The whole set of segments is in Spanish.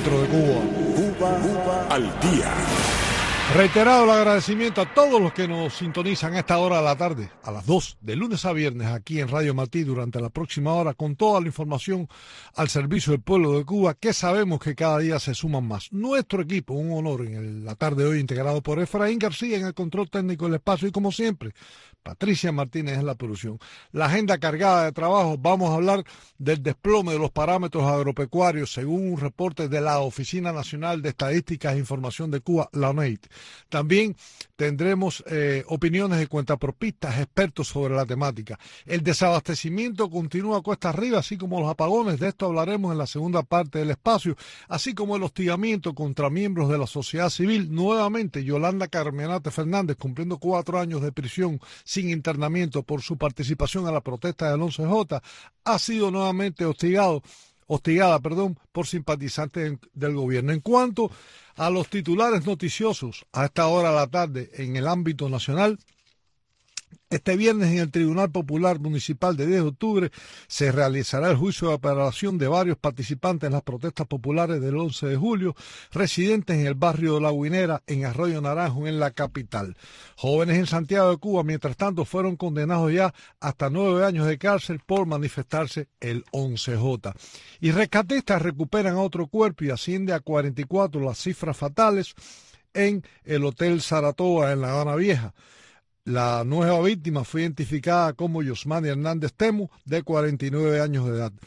centro de Cuba. Cuba al día. Reiterado el agradecimiento a todos los que nos sintonizan a esta hora de la tarde, a las 2, de lunes a viernes, aquí en Radio Martí, durante la próxima hora, con toda la información al servicio del pueblo de Cuba, que sabemos que cada día se suman más. Nuestro equipo, un honor en la tarde de hoy, integrado por Efraín García en el control técnico del espacio y, como siempre, Patricia Martínez en la producción. La agenda cargada de trabajo. Vamos a hablar del desplome de los parámetros agropecuarios según un reporte de la Oficina Nacional de Estadísticas e Información de Cuba, la ONEIT. También tendremos opiniones de cuentapropistas, expertos sobre la temática. El desabastecimiento continúa cuesta arriba, así como los apagones. De esto hablaremos en la segunda parte del espacio, así como el hostigamiento contra miembros de la sociedad civil. Nuevamente, Yolanda Carmenate Fernández, cumpliendo 4 años de prisión sin internamiento por su participación en la protesta del 11J, ha sido nuevamente hostigada por simpatizantes del gobierno. En cuanto a los titulares noticiosos a esta hora de la tarde en el ámbito nacional, este viernes en el Tribunal Popular Municipal de 10 de octubre se realizará el juicio de apelación de varios participantes en las protestas populares del 11 de julio, residentes en el barrio de La Guinera, en Arroyo Naranjo, en la capital. Jóvenes en Santiago de Cuba, mientras tanto, fueron condenados ya hasta 9 años de cárcel por manifestarse el 11J. Y rescatistas recuperan otro cuerpo y asciende a 44 las cifras fatales en el Hotel Saratoga en La Habana Vieja. La nueva víctima fue identificada como Yosmani Hernández Temu, de 49 años de edad.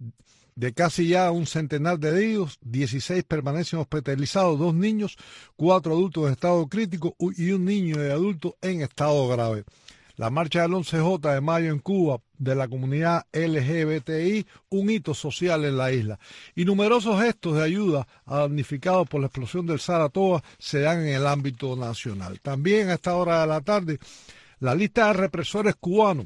De casi ya un centenar de heridos, 16 permanecen hospitalizados, 2 niños, 4 adultos en estado crítico y un niño y adulto en estado grave. La marcha del 11J de mayo en Cuba de la comunidad LGBTI, un hito social en la isla. Y numerosos gestos de ayuda a damnificados por la explosión del Saratoga se dan en el ámbito nacional. También a esta hora de la tarde, la lista de represores cubanos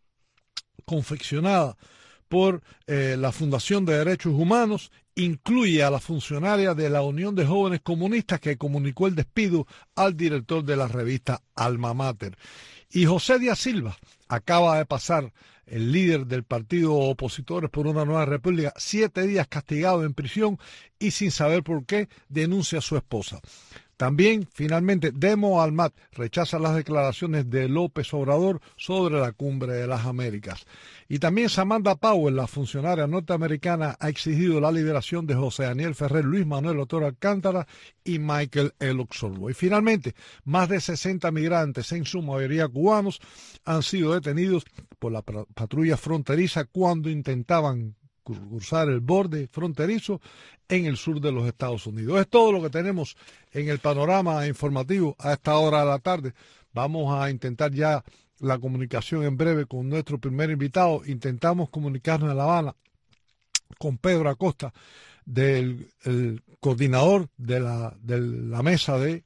confeccionada por la Fundación de Derechos Humanos incluye a la funcionaria de la Unión de Jóvenes Comunistas que comunicó el despido al director de la revista Alma Mater. Y José Díaz Silva acaba de pasar, el líder del partido Opositores por una Nueva República, 7 días castigado en prisión y sin saber por qué denuncia a su esposa. También, finalmente, Demo Almat rechaza las declaraciones de López Obrador sobre la Cumbre de las Américas. Y también Samantha Powell, la funcionaria norteamericana, ha exigido la liberación de José Daniel Ferrer, Luis Manuel Otero Alcántara y Michael L. Oxorbo. Y finalmente, más de 60 migrantes, en su mayoría cubanos, han sido detenidos por la patrulla fronteriza cuando intentaban cruzar el borde fronterizo en el sur de los Estados Unidos. Es todo lo que tenemos en el panorama informativo a esta hora de la tarde. Vamos a intentar ya la comunicación en breve con nuestro primer invitado. Intentamos comunicarnos en La Habana con Pedro Acosta, el coordinador de la mesa de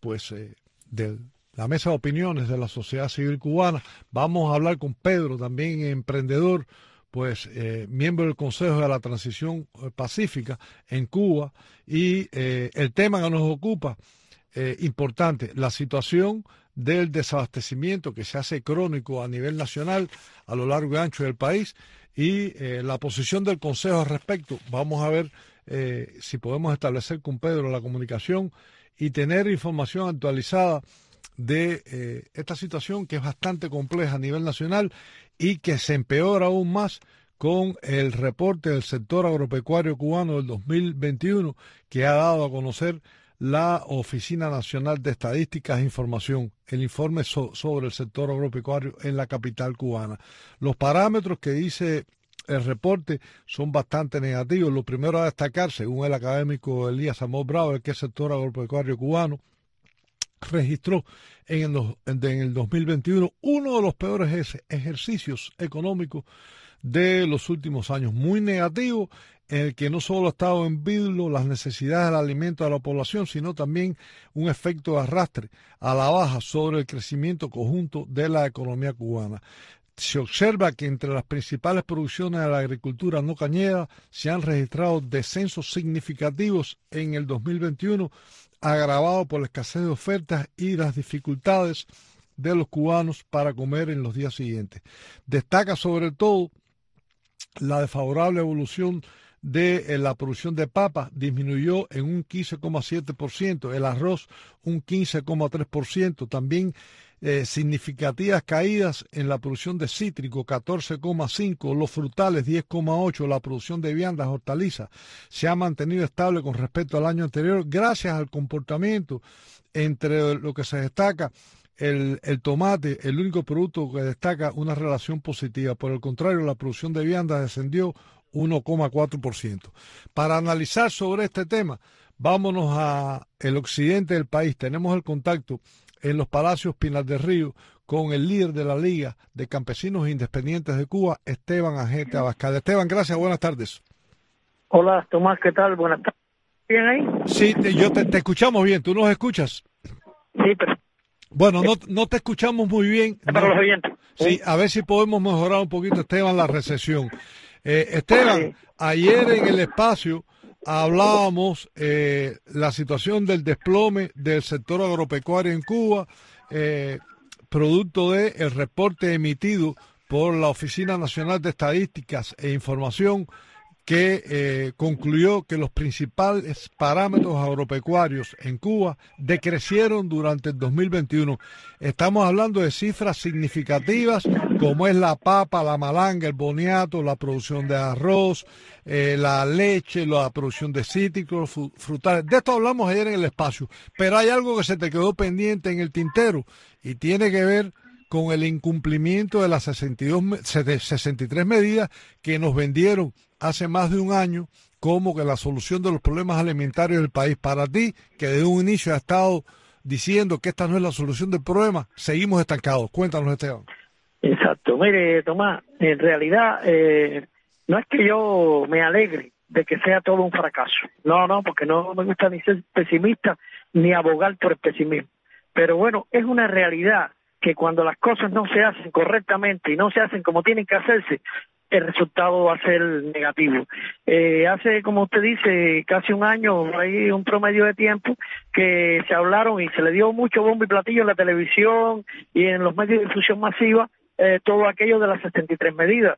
la mesa de opiniones de la sociedad civil cubana. Vamos a hablar con Pedro, también emprendedor, miembro del Consejo de la Transición Pacífica en Cuba, y el tema que nos ocupa, importante, la situación del desabastecimiento que se hace crónico a nivel nacional a lo largo y ancho del país, y la posición del Consejo al respecto. Vamos a ver si podemos establecer con Pedro la comunicación y tener información actualizada de esta situación que es bastante compleja a nivel nacional y que se empeora aún más con el reporte del sector agropecuario cubano del 2021 que ha dado a conocer la Oficina Nacional de Estadísticas e Información, el informe sobre el sector agropecuario en la capital cubana. Los parámetros que dice el reporte son bastante negativos. Lo primero a destacar, según el académico Elías Amor Bravo, es que el sector agropecuario cubano registró en el 2021 uno de los peores ejercicios económicos de los últimos años, muy negativo, en el que no solo ha estado en vilo las necesidades del alimento de la población, sino también un efecto de arrastre a la baja sobre el crecimiento conjunto de la economía cubana. Se observa que entre las principales producciones de la agricultura no cañera se han registrado descensos significativos en el 2021, agravado por la escasez de ofertas y las dificultades de los cubanos para comer en los días siguientes. Destaca sobre todo la desfavorable evolución de la producción de papas disminuyó en un 15,7%, el arroz un 15,3%, también significativas caídas en la producción de cítrico, 14,5%, los frutales 10,8%, la producción de viandas, hortalizas se ha mantenido estable con respecto al año anterior gracias al comportamiento entre lo que se destaca el tomate, el único producto que destaca una relación positiva. Por el contrario, la producción de viandas descendió 1,4%. Para analizar sobre este tema, vámonos a el occidente del país. Tenemos el contacto en los Palacios Pinar del Río con el líder de la Liga de Campesinos Independientes de Cuba, Esteban Agete Abascal. Esteban, gracias, buenas tardes. Hola, Tomás, ¿qué tal? Buenas tardes. ¿Bien ahí? Sí, yo te escuchamos bien, ¿tú nos escuchas? Sí, pero... Bueno, no te escuchamos muy bien. Para los oyentes. Sí, a ver si podemos mejorar un poquito, Esteban, la recepción. Esteban, Sí. Ayer en el espacio hablábamos la situación del desplome del sector agropecuario en Cuba, producto del reporte emitido por la Oficina Nacional de Estadísticas e Información, que concluyó que los principales parámetros agropecuarios en Cuba decrecieron durante el 2021. Estamos hablando de cifras significativas como es la papa, la malanga, el boniato, la producción de arroz, la leche, la producción de cítricos, frutales. De esto hablamos ayer en el espacio, pero hay algo que se te quedó pendiente en el tintero y tiene que ver con el incumplimiento de las 63 medidas que nos vendieron hace más de un año como que la solución de los problemas alimentarios del país. Para ti, que desde un inicio has estado diciendo que esta no es la solución del problema, seguimos estancados. Cuéntanos, Esteban. Exacto. Mire, Tomás, en realidad no es que yo me alegre de que sea todo un fracaso. No, porque no me gusta ni ser pesimista ni abogar por el pesimismo. Pero bueno, es una realidad que cuando las cosas no se hacen correctamente y no se hacen como tienen que hacerse, el resultado va a ser negativo. Hace, como usted dice, casi un año, hay un promedio de tiempo, que se hablaron y se le dio mucho bombo y platillo en la televisión y en los medios de difusión masiva, todo aquello de las 73 medidas.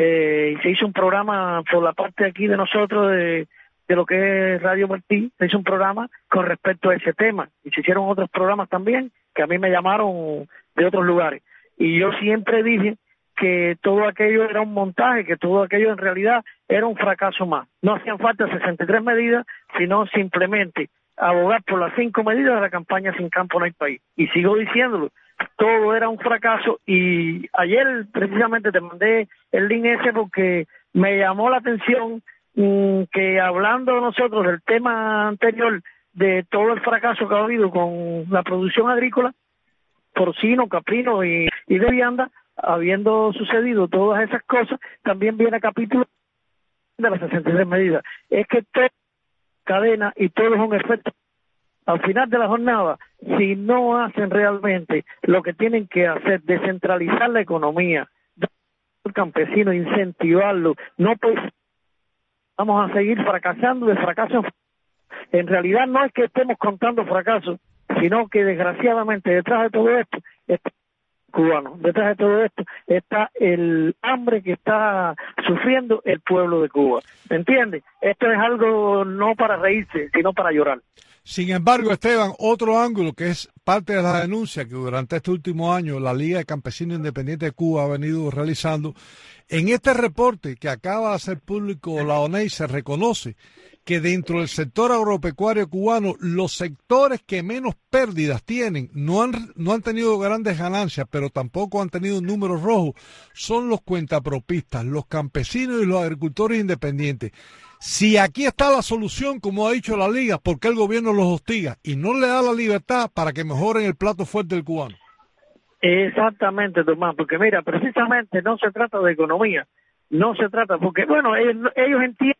Y se hizo un programa por la parte aquí de nosotros, de lo que es Radio Martí, se hizo un programa con respecto a ese tema. Y se hicieron otros programas también, que a mí me llamaron de otros lugares. Y yo siempre dije que todo aquello era un montaje, que todo aquello en realidad era un fracaso más. No hacían falta 63 medidas, sino simplemente abogar por las 5 medidas de la campaña Sin Campo No Hay País. Y sigo diciéndolo, todo era un fracaso, y ayer precisamente te mandé el link ese porque me llamó la atención que hablando nosotros del tema anterior, de todo el fracaso que ha habido con la producción agrícola, porcino, caprino y de vianda, habiendo sucedido todas esas cosas, también viene a capítulo de las 63 medidas. Es que todo cadena y todo es un efecto. Al final de la jornada, si no hacen realmente lo que tienen que hacer, descentralizar la economía, el campesino, incentivarlo, no pues vamos a seguir fracasando de fracaso. En realidad no es que estemos contando fracasos, sino que desgraciadamente detrás de todo esto está el cubano, detrás de todo esto está el hambre que está sufriendo el pueblo de Cuba. ¿Me entiendes? Esto es algo no para reírse, sino para llorar. Sin embargo, Esteban, otro ángulo que es parte de la denuncia que durante este último año la Liga de Campesinos Independientes de Cuba ha venido realizando, en este reporte que acaba de hacer público la ONEI se reconoce que dentro del sector agropecuario cubano los sectores que menos pérdidas tienen, no han tenido grandes ganancias, pero tampoco han tenido números rojos, son los cuentapropistas, los campesinos y los agricultores independientes. Si aquí está la solución, como ha dicho la Liga, ¿por qué el gobierno los hostiga y no le da la libertad para que mejoren el plato fuerte del cubano? Exactamente, Tomás, porque mira, precisamente no se trata de economía, no se trata, porque bueno, ellos entienden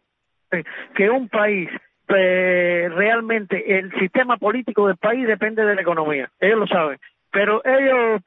que un país, realmente el sistema político del país depende de la economía, ellos lo saben, pero ellos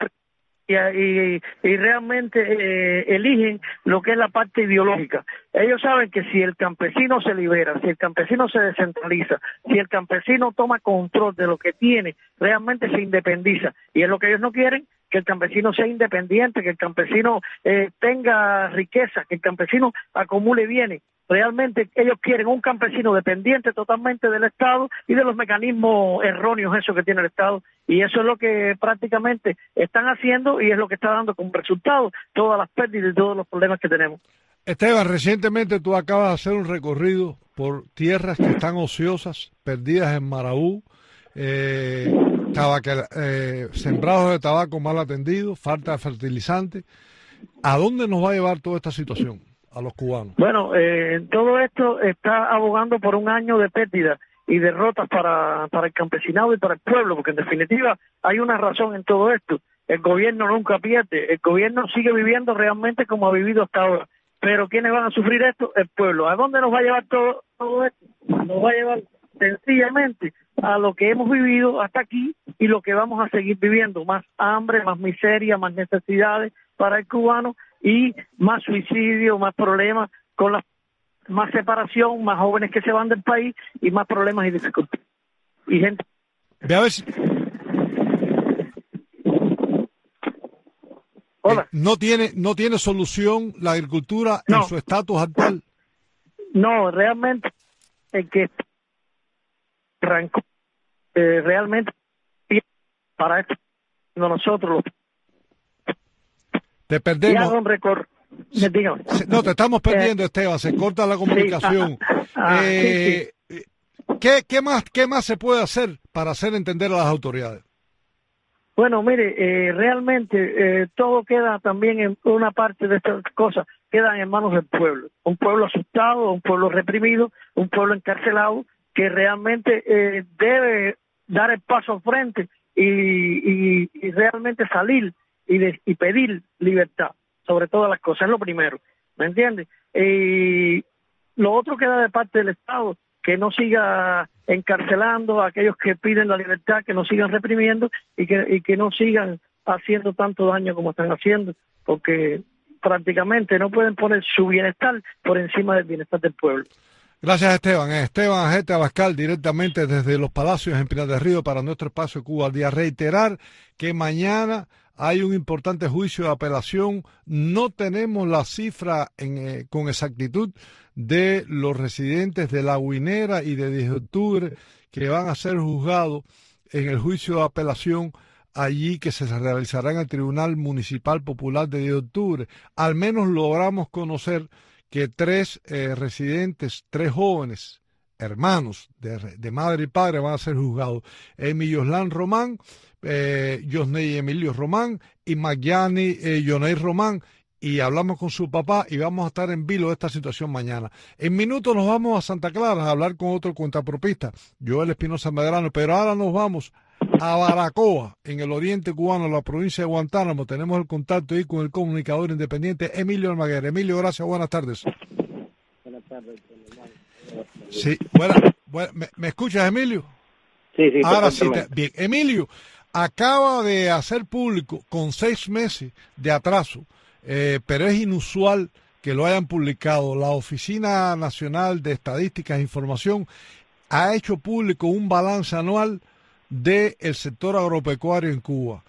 y realmente eligen lo que es la parte ideológica. Ellos saben que si el campesino se libera, si el campesino se descentraliza, si el campesino toma control de lo que tiene, realmente se independiza, y es lo que ellos no quieren, que el campesino sea independiente, que el campesino tenga riqueza, que el campesino acumule bienes. Realmente ellos quieren un campesino dependiente totalmente del Estado y de los mecanismos erróneos esos que tiene el Estado, y eso es lo que prácticamente están haciendo y es lo que está dando como resultado todas las pérdidas y todos los problemas que tenemos. Esteban, recientemente tú acabas de hacer un recorrido por tierras que están ociosas, perdidas en Marabú, sembrados de tabaco mal atendidos, falta de fertilizante. ¿A dónde nos va a llevar toda esta situación a los cubanos? Bueno, todo esto está abogando por un año de pérdida y derrotas para el campesinado y para el pueblo, porque en definitiva hay una razón en todo esto. El gobierno nunca pierde, el gobierno sigue viviendo realmente como ha vivido hasta ahora. Pero ¿quiénes van a sufrir esto? El pueblo. ¿A dónde nos va a llevar todo esto? Nos va a llevar sencillamente a lo que hemos vivido hasta aquí y lo que vamos a seguir viviendo. Más hambre, más miseria, más necesidades para el cubano y más suicidio, más problemas con más separación, más jóvenes que se van del país y más problemas y dificultades. Y gente... Ve a ver si... Hola. ¿No tiene solución la agricultura en su estatus actual? No, realmente el que arrancó realmente para esto nosotros te perdemos. Dígame. No, te estamos perdiendo, Esteban, se corta la comunicación. Sí. ¿Qué más se puede hacer para hacer entender a las autoridades? Bueno, mire, realmente todo queda también en una parte de estas cosas, quedan en manos del pueblo. Un pueblo asustado, un pueblo reprimido, un pueblo encarcelado, que realmente debe dar el paso al frente y realmente salir y pedir libertad sobre todas las cosas, es lo primero, ¿me entiendes? Y lo otro queda de parte del Estado, que no siga encarcelando a aquellos que piden la libertad, que no sigan reprimiendo y que no sigan haciendo tanto daño como están haciendo, porque prácticamente no pueden poner su bienestar por encima del bienestar del pueblo. Gracias, Esteban. Esteban Agete Abascal, directamente desde los Palacios en Pinar del Río para nuestro espacio Cuba al Día. Reiterar que mañana hay un importante juicio de apelación. No tenemos la cifra con exactitud de los residentes de La Guinera y de 10 de octubre que van a ser juzgados en el juicio de apelación allí que se realizará en el Tribunal Municipal Popular de 10 de octubre. Al menos logramos conocer que tres residentes, tres jóvenes, hermanos de madre y padre, van a ser juzgados. Yoslán Román, Yosney Emilio Román y Magyani Yoney Román, y hablamos con su papá y vamos a estar en vilo de esta situación mañana. En minutos nos vamos a Santa Clara a hablar con otro cuentapropista, Joel Espinosa Medrano, pero ahora nos vamos a Baracoa, en el oriente cubano, en la provincia de Guantánamo. Tenemos el contacto ahí con el comunicador independiente Emilio Almaguer. Emilio, gracias, buenas tardes. Buenas tardes. Sí, ¿me escuchas, Emilio? Sí, ahora sí, bien. Emilio, acaba de hacer público con 6 meses de atraso, pero es inusual que lo hayan publicado. La Oficina Nacional de Estadísticas e Información ha hecho público un balance anual del sector agropecuario en Cuba.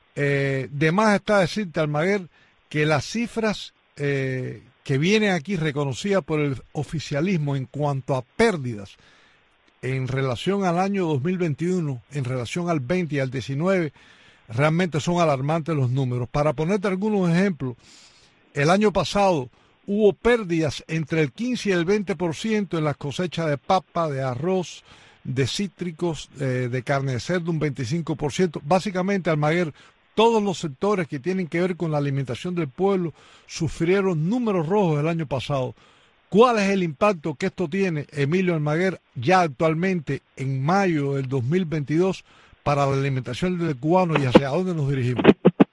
De más está decirte, Almaguer, que las cifras que vienen aquí reconocidas por el oficialismo en cuanto a pérdidas en relación al año 2021, en relación al 20 y al 19, realmente son alarmantes los números. Para ponerte algunos ejemplos, el año pasado hubo pérdidas entre el 15 y el 20% en las cosechas de papa, de arroz, de cítricos, de carne de cerdo, un 25%. Básicamente, Almaguer, todos los sectores que tienen que ver con la alimentación del pueblo sufrieron números rojos el año pasado. ¿Cuál es el impacto que esto tiene, Emilio Almaguer, ya actualmente en mayo del 2022 para la alimentación del cubano y hacia dónde nos dirigimos?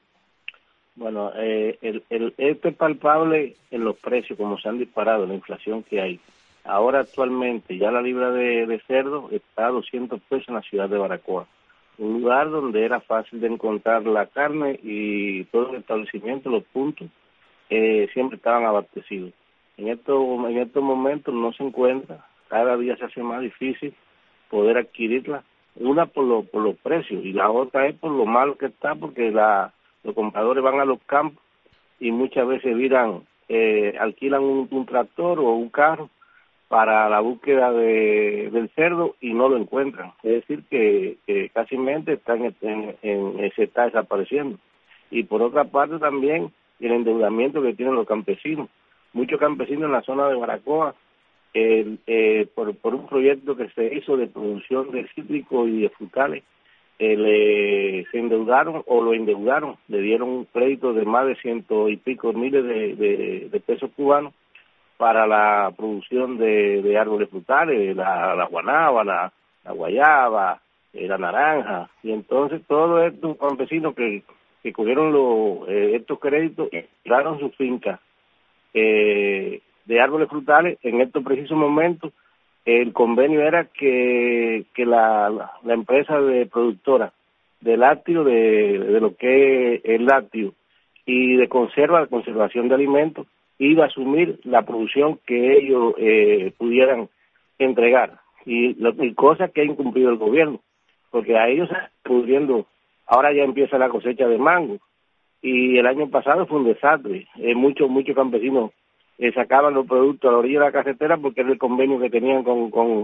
Bueno, esto es palpable en los precios, como se han disparado, la inflación que hay. Ahora actualmente ya la libra de cerdo está a 200 pesos en la ciudad de Baracoa, un lugar donde era fácil de encontrar la carne y todo el establecimiento, los puntos, siempre estaban abastecidos. En estos momentos no se encuentra, cada día se hace más difícil poder adquirirla, una por los precios y la otra es por lo malo que está, porque los compradores van a los campos y muchas veces alquilan un tractor o un carro para la búsqueda del cerdo y no lo encuentran. Es decir, que casi se está desapareciendo. Y por otra parte también el endeudamiento que tienen los campesinos. Muchos campesinos en la zona de Baracoa, por un proyecto que se hizo de producción de cítricos y de frutales, se endeudaron o lo endeudaron, le dieron un crédito de más de 100 y pico miles de pesos cubanos para la producción de árboles frutales, la guanábana, la guayaba, la naranja. Y entonces todos estos campesinos que cogieron estos créditos y compraron sus fincas de árboles frutales. En estos precisos momentos el convenio era que la empresa de productora de lácteo, de lo que es el lácteo y de conservación de alimentos, iba a asumir la producción que ellos pudieran entregar. Y cosas que ha incumplido el gobierno, porque a ellos pudiendo, ahora ya empieza la cosecha de mango, y el año pasado fue un desastre. Muchos campesinos sacaban los productos a la orilla de la carretera porque era el convenio que tenían con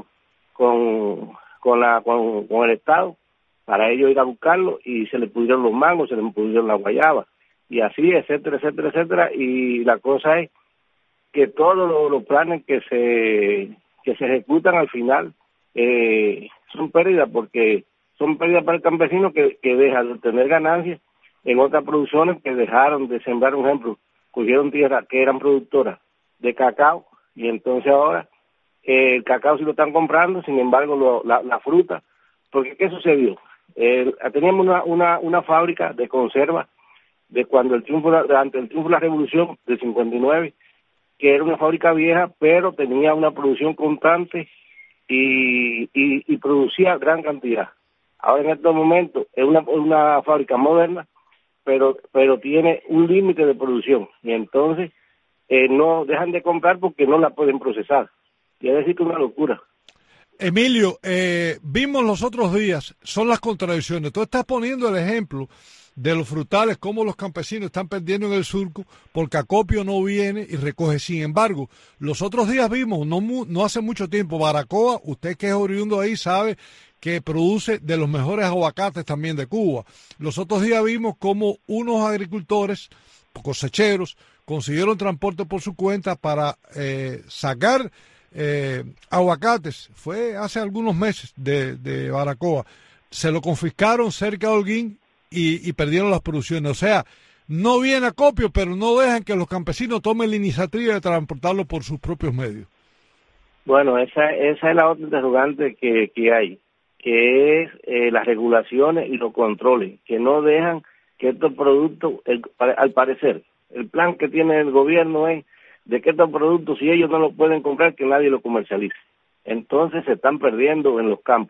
el Estado para ellos ir a buscarlo, y se les pudieron los mangos, se les pudieron las guayabas, y así, etcétera, etcétera, etcétera. Y la cosa es que todos los planes que se ejecutan al final son pérdidas, porque son pérdidas para el campesino que deja de tener ganancias en otras producciones que dejaron de sembrar. Un ejemplo, cogieron tierras que eran productoras de cacao, y entonces ahora el cacao sí lo están comprando, sin embargo la fruta, porque ¿qué sucedió? Teníamos una fábrica de conserva de cuando ante el triunfo de la revolución del 59, que era una fábrica vieja, pero tenía una producción constante y producía gran cantidad. Ahora en estos momentos es una fábrica moderna, pero tiene un límite de producción, y entonces no dejan de comprar porque no la pueden procesar. Y es decir, que es una locura. Emilio, vimos los otros días, son las contradicciones. Tú estás poniendo el ejemplo de los frutales, cómo los campesinos están perdiendo en el surco porque Acopio no viene y recoge. Sin embargo, los otros días vimos, no hace mucho tiempo, Baracoa, usted que es oriundo ahí sabe que produce de los mejores aguacates también de Cuba. Los otros días vimos cómo unos agricultores, cosecheros, consiguieron transporte por su cuenta para sacar aguacates. Fue hace algunos meses de Baracoa. Se lo confiscaron cerca de Holguín y perdieron las producciones. O sea, no viene Acopio, pero no dejan que los campesinos tomen la iniciativa de transportarlo por sus propios medios. Bueno, esa es la otra interrogante que hay, que es las regulaciones y los controles, que no dejan que estos productos, al parecer, el plan que tiene el gobierno es de que estos productos, si ellos no los pueden comprar, que nadie los comercialice. Entonces se están perdiendo en los campos.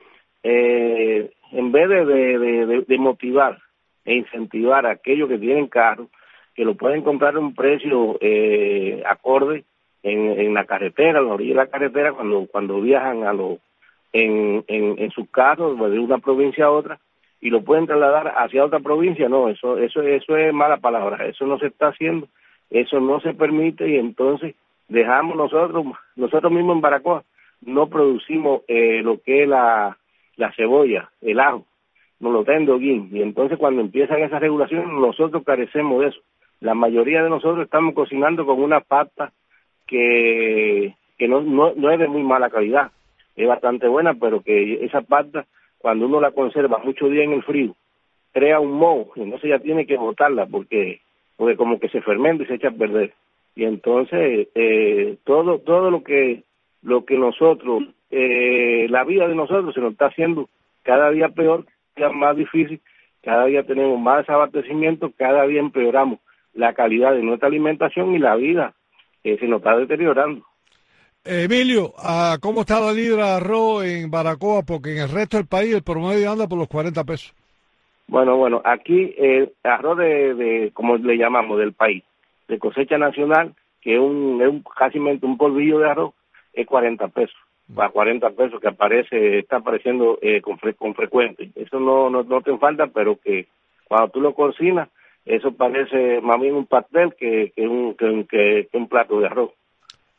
En vez de motivar e incentivar a aquellos que tienen carros, que lo pueden comprar a un precio acorde en la carretera, en la orilla de la carretera, cuando viajan en sus carros de una provincia a otra, y lo pueden trasladar hacia otra provincia. No, eso es mala palabra, eso no se está haciendo, eso no se permite, y entonces dejamos nosotros mismos en Baracoa, no producimos lo que es la cebolla, el ajo, nos lo traen de Holguín, y entonces cuando empiezan esas regulaciones nosotros carecemos de eso. La mayoría de nosotros estamos cocinando con una pasta que no es de muy mala calidad, es bastante buena, pero que esa pasta, cuando uno la conserva mucho día en el frío, crea un moho, y entonces ya tiene que botarla porque como que se fermenta y se echa a perder. Y entonces todo lo que nosotros, la vida de nosotros se nos está haciendo cada día peor, cada día más difícil, cada día tenemos más desabastecimiento, cada día empeoramos la calidad de nuestra alimentación, y la vida se nos está deteriorando. Emilio, ¿cómo está la libra de arroz en Baracoa? Porque en el resto del país el promedio anda por los 40 pesos. Bueno, aquí el arroz de como le llamamos, del país, de cosecha nacional, que es casi un polvillo de arroz, es 40 pesos. A 40 pesos que está apareciendo con frecuente. Eso no te falta, pero que cuando tú lo cocinas, eso parece más bien un pastel que un plato de arroz.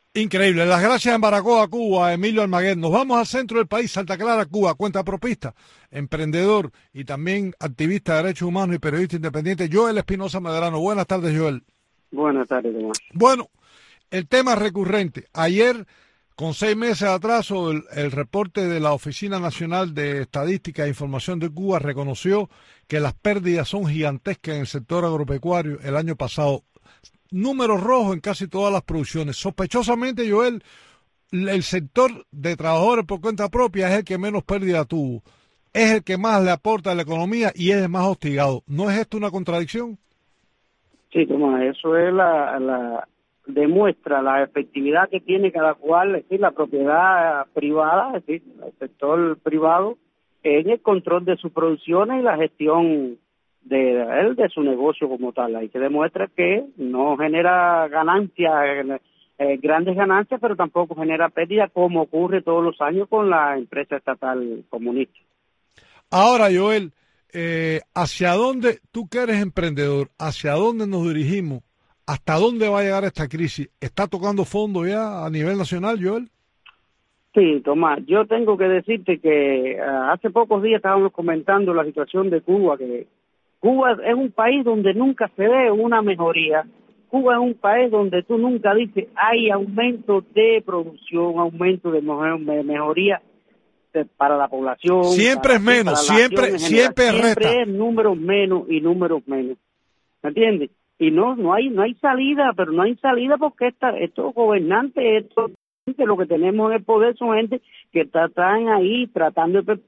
Increíble. Las gracias en Baracoa, Cuba, Emilio Almaguer. Nos vamos al centro del país, Santa Clara, Cuba, cuentapropista, emprendedor y también activista de derechos humanos y periodista independiente, Joel Espinosa Medrano. Buenas tardes, Joel. Buenas tardes, Tomás. Bueno, el tema recurrente. Ayer, con 6 meses de atraso, el reporte de la Oficina Nacional de Estadística e Información de Cuba reconoció que las pérdidas son gigantescas en el sector agropecuario el año pasado. Números rojos en casi todas las producciones. Sospechosamente, Joel, el sector de trabajadores por cuenta propia es el que menos pérdida tuvo. Es el que más le aporta a la economía y es el más hostigado. ¿No es esto una contradicción? Sí, Tomás, eso es demuestra la efectividad que tiene cada cual, es decir, la propiedad privada, es decir, el sector privado, en el control de sus producciones y la gestión de su negocio como tal. Ahí se demuestra que no genera ganancias, grandes ganancias, pero tampoco genera pérdida, como ocurre todos los años con la empresa estatal comunista. Ahora, Joel, ¿hacia dónde, tú que eres emprendedor, hacia dónde nos dirigimos? ¿Hasta dónde va a llegar esta crisis? ¿Está tocando fondo ya a nivel nacional, Joel? Sí, Tomás, yo tengo que decirte que hace pocos días estábamos comentando la situación de Cuba, que Cuba es un país donde nunca se ve una mejoría. Cuba es un país donde tú nunca dices hay aumento de producción, aumento de mejoría para la población. Siempre es menos, siempre resta. Siempre es números menos y números menos. ¿Me entiendes? Y no hay salida, pero no hay salida porque estos gobernantes, lo que tenemos en el poder son gente que están ahí tratando de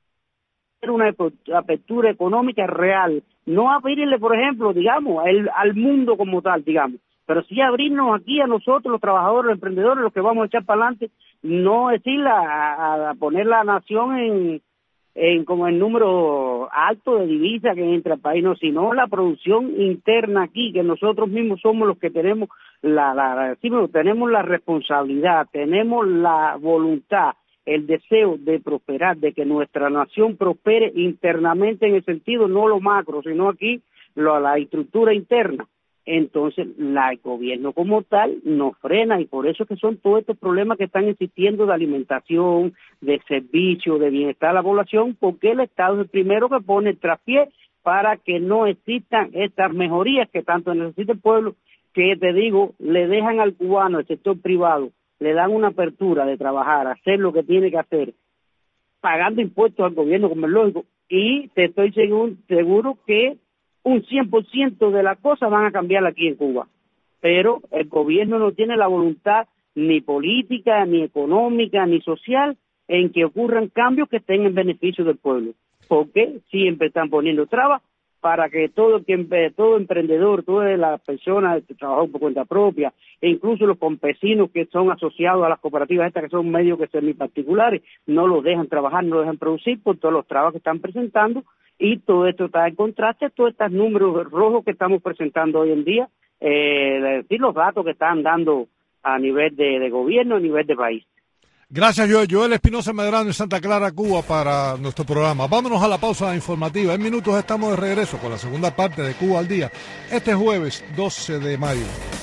una apertura económica real, no abrirle, por ejemplo, digamos, al mundo como tal, digamos, pero sí abrirnos aquí a nosotros, los trabajadores, los emprendedores, los que vamos a echar para adelante, no decir a poner la nación como el número alto de divisas que entra al país, no, sino la producción interna aquí, que nosotros mismos somos los que tenemos tenemos la responsabilidad, tenemos la voluntad, el deseo de prosperar, de que nuestra nación prospere internamente en el sentido, no lo macro, sino aquí la estructura interna. Entonces, el gobierno como tal nos frena y por eso es que son todos estos problemas que están existiendo de alimentación, de servicio, de bienestar a la población, porque el Estado es el primero que pone el traspié para que no existan estas mejorías que tanto necesita el pueblo, que te digo, le dejan al cubano, el sector privado, le dan una apertura de trabajar, hacer lo que tiene que hacer, pagando impuestos al gobierno como es lógico, y te estoy seguro que un 100% de las cosas van a cambiar aquí en Cuba. Pero el gobierno no tiene la voluntad ni política, ni económica, ni social en que ocurran cambios que estén en beneficio del pueblo. Porque siempre están poniendo trabas para que todo emprendedor, todas las personas que trabajan por cuenta propia, e incluso los campesinos que son asociados a las cooperativas estas que son medios que semiparticulares, no los dejan trabajar, no los dejan producir por todos los trabajos que están presentando, y todo esto está en contraste, todos estos números rojos que estamos presentando hoy en día, decir los datos que están dando a nivel de gobierno, a nivel de país. Gracias, Joel. Joel Espinosa Medrano en Santa Clara, Cuba, para nuestro programa. Vámonos a la pausa informativa. En minutos estamos de regreso con la segunda parte de Cuba al Día, este jueves 12 de mayo.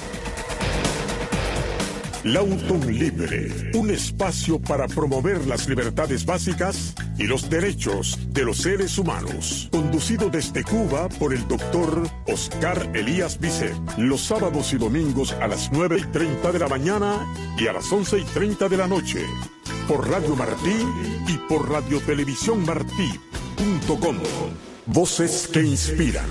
Lawton Libre, un espacio para promover las libertades básicas y los derechos de los seres humanos. Conducido desde Cuba por el doctor Oscar Elías Bisset. Los sábados y domingos a las 9:30 de la mañana y a las 11:30 de la noche. Por Radio Martí y por radiotelevisiónmartí.com. Voces que inspiran.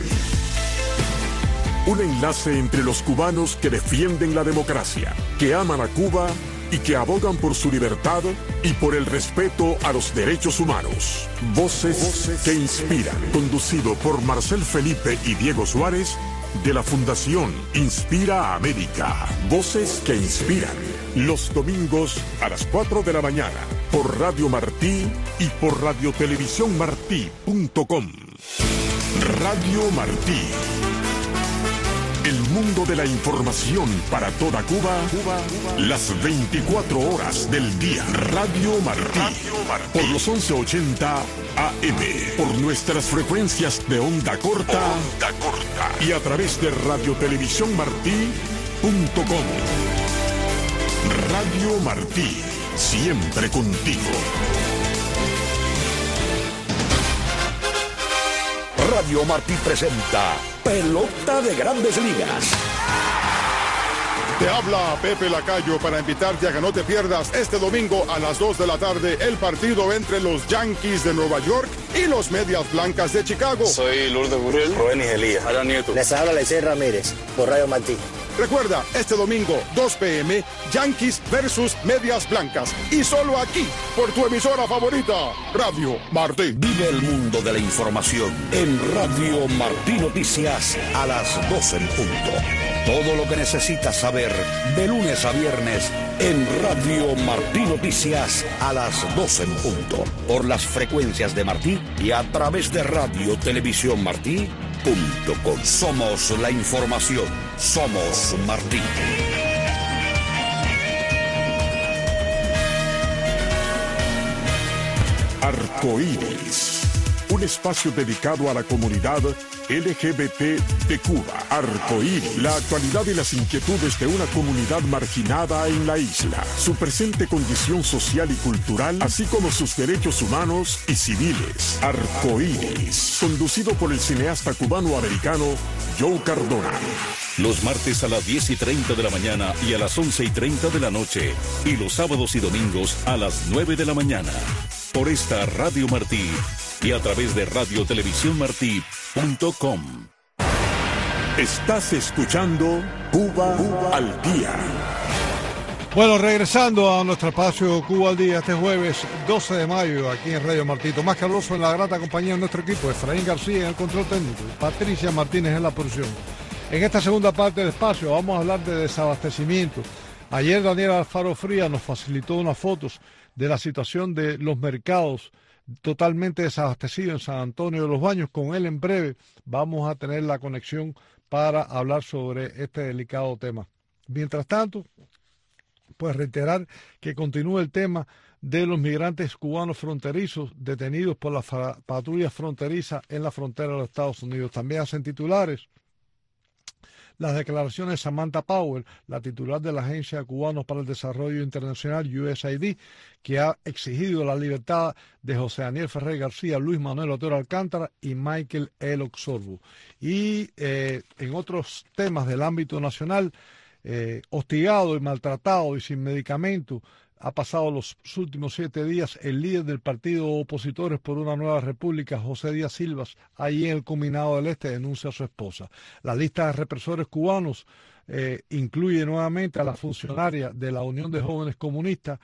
Un enlace entre los cubanos que defienden la democracia, que aman a Cuba y que abogan por su libertad y por el respeto a los derechos humanos. Voces que inspiran. Conducido por Marcel Felipe y Diego Suárez, de la Fundación Inspira América. Voces que inspiran. Los domingos a las 4 de la mañana, por Radio Martí y por radiotelevisiónmartí.com. Radio Martí. El mundo de la información para toda Cuba, las 24 horas del día. Radio Martí, por los 1180 AM, por nuestras frecuencias de onda corta, y a través de radiotelevisiónmartí.com. Radio Martí, siempre contigo. Radio Martí presenta Pelota de Grandes Ligas. Te habla Pepe Lacayo para invitarte a que no te pierdas este domingo a las 2 de la tarde el partido entre los Yankees de Nueva York y los Medias Blancas de Chicago. Soy Lourdes Gurriel, Roenis Elías, Alan Nieto. Les habla Lecey Ramírez por Radio Martí. Recuerda, este domingo, 2 p.m., Yankees versus Medias Blancas. Y solo aquí, por tu emisora favorita, Radio Martí. Vive el mundo de la información en Radio Martí Noticias a las 12 en punto. Todo lo que necesitas saber de lunes a viernes en Radio Martí Noticias a las 12 en punto. Por las frecuencias de Martí y a través de Radio Televisión Martí. Somos la información. Somos Martí. Arcoíris, un espacio dedicado a la comunidad LGBT de Cuba. Arcoíris, la actualidad y las inquietudes de una comunidad marginada en la isla, su presente condición social y cultural, así como sus derechos humanos y civiles. Arcoíris, conducido por el cineasta cubano-americano Joe Cardona. Los martes a las 10:30 de la mañana y a las 11:30 de la noche. Y los sábados y domingos a las 9 de la mañana. Por esta Radio Martí y a través de radiotelevisiónmartí.com. Estás escuchando Cuba al Día. Bueno, regresando a nuestro espacio Cuba al Día este jueves 12 de mayo aquí en Radio Martí. Tomás Carloso en la grata compañía de nuestro equipo, Efraín García en el control técnico, Patricia Martínez en la producción. En esta segunda parte del espacio vamos a hablar de desabastecimiento. Ayer Daniel Alfaro Frías nos facilitó unas fotos de la situación de los mercados totalmente desabastecidos en San Antonio de los Baños. Con él en breve vamos a tener la conexión para hablar sobre este delicado tema. Mientras tanto, pues reiterar que continúa el tema de los migrantes cubanos fronterizos detenidos por la patrulla fronteriza en la frontera de los Estados Unidos. También hacen titulares las declaraciones de Samantha Power, la titular de la Agencia de Cubanos para el Desarrollo Internacional, USAID, que ha exigido la libertad de José Daniel Ferrer García, Luis Manuel Otero Alcántara y Michael L. Oxorbo. Y en otros temas del ámbito nacional, hostigado y maltratado y sin medicamento, ha pasado los últimos 7 días el líder del partido Opositores por una Nueva República, José Díaz Silvas, allí en el Combinado del Este, denuncia a su esposa. La lista de represores cubanos incluye nuevamente a la funcionaria de la Unión de Jóvenes Comunistas,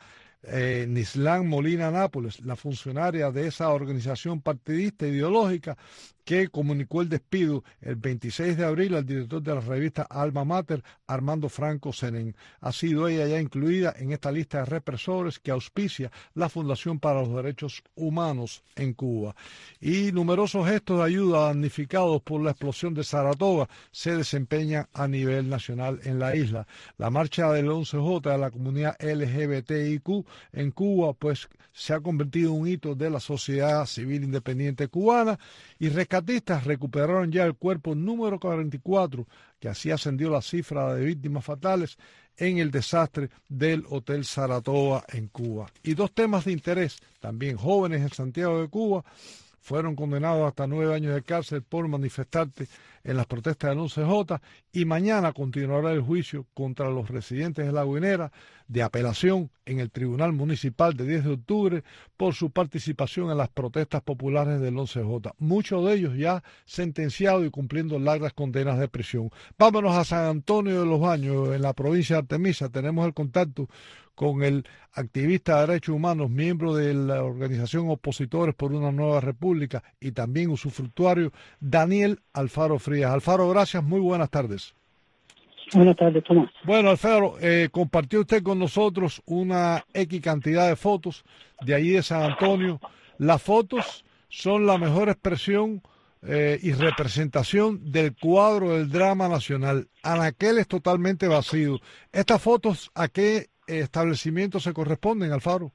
Nislán Molina Nápoles, la funcionaria de esa organización partidista ideológica que comunicó el despido el 26 de abril al director de la revista Alma Mater, Armando Franco Senén. Ha sido ella ya incluida en esta lista de represores que auspicia la Fundación para los Derechos Humanos en Cuba. Y numerosos gestos de ayuda damnificados por la explosión de Saratoga se desempeñan a nivel nacional en la isla. La marcha del 11J de la comunidad LGBTIQ en Cuba pues se ha convertido en un hito de la sociedad civil independiente cubana, y rescatistas recuperaron ya el cuerpo número 44, que así ascendió la cifra de víctimas fatales en el desastre del Hotel Saratoga en Cuba. Y 2 temas de interés, también jóvenes en Santiago de Cuba fueron condenados hasta 9 años de cárcel por manifestarse en las protestas del 11J, y mañana continuará el juicio contra los residentes de La Guinera de apelación en el Tribunal Municipal de 10 de octubre por su participación en las protestas populares del 11J. Muchos de ellos ya sentenciados y cumpliendo largas condenas de prisión. Vámonos a San Antonio de los Baños, en la provincia de Artemisa. Tenemos el contacto con el activista de derechos humanos, miembro de la organización Opositores por una Nueva República y también usufructuario, Daniel Alfaro Frías. Alfaro, gracias, muy buenas tardes. Buenas tardes, Tomás. Bueno, Alfaro, compartió usted con nosotros una X cantidad de fotos de allí de San Antonio. Las fotos son la mejor expresión y representación del cuadro del drama nacional. Anaquel es totalmente vacío. ¿Estas fotos a qué establecimientos se corresponden, Alfaro?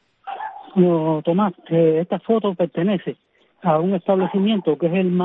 No, Tomás, esta foto pertenece a un establecimiento que es el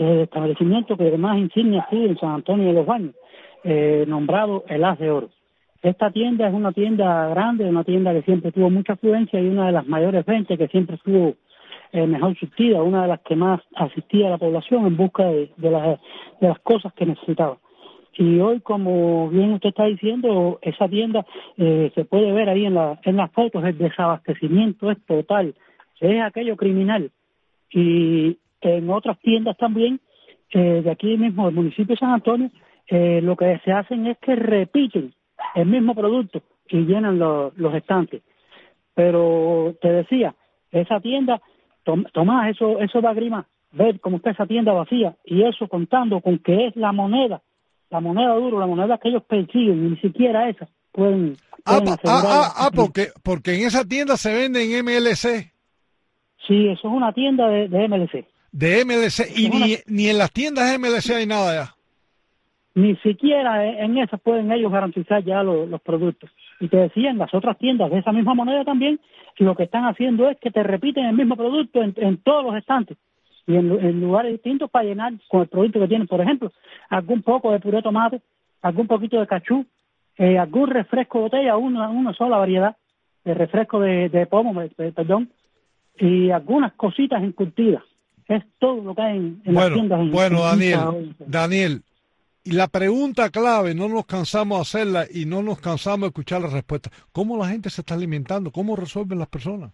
establecimiento que más insignia sigue en San Antonio de los Baños, nombrado el Haz de Oro. Esta tienda es una tienda grande, una tienda que siempre tuvo mucha afluencia y una de las mayores ventas, que siempre estuvo mejor surtida, una de las que más asistía a la población en busca de las cosas que necesitaba. Y hoy, como bien usted está diciendo, esa tienda se puede ver ahí en las fotos, el desabastecimiento es total, es aquello criminal. Y en otras tiendas también, de aquí mismo, del municipio de San Antonio, lo que se hacen es que repiten el mismo producto y llenan los estantes. Pero te decía, esa tienda, Tomás, eso da grima ver cómo está esa tienda vacía, y eso contando con que es la moneda dura, la moneda que ellos persiguen, ni siquiera esa pueden asegurar. Porque en esa tienda se vende en MLC. Sí, eso es una tienda de MLC. De MLC, y ni en las tiendas MLC hay nada ya. Ni siquiera en esas pueden ellos garantizar ya los productos. Y te decía, en las otras tiendas de esa misma moneda también, lo que están haciendo es que te repiten el mismo producto en todos los estantes y en lugares distintos para llenar con el producto que tienen. Por ejemplo, algún poco de puré de tomate, algún poquito de cachú, algún refresco de botella, una sola variedad de refresco de pomo, perdón, y algunas cositas encurtidas. Es todo lo que hay en las tiendas. Bueno, Daniel, y la pregunta clave, no nos cansamos de hacerla y no nos cansamos de escuchar la respuesta. ¿Cómo la gente se está alimentando? ¿Cómo resuelven las personas?